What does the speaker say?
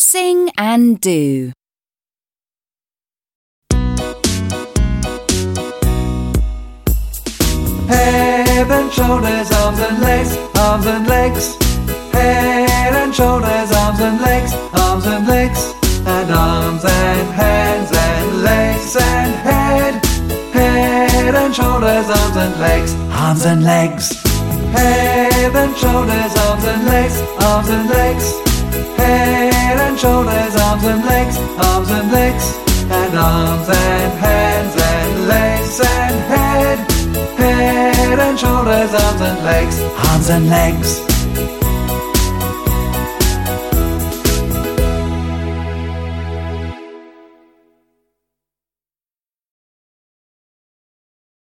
Sing and do. Head and shoulders, arms and legs, arms and legs. Head and shoulders, arms and legs, arms and legs. And arms and hands and legs and head. Head and shoulders, arms and legs, arms and legs. Head and shoulders, arms and legs, arms and legs. Head and shoulders, arms and legs, arms and legs. And arms and hands and legs and head. Head and shoulders, arms and legs, arms and legs.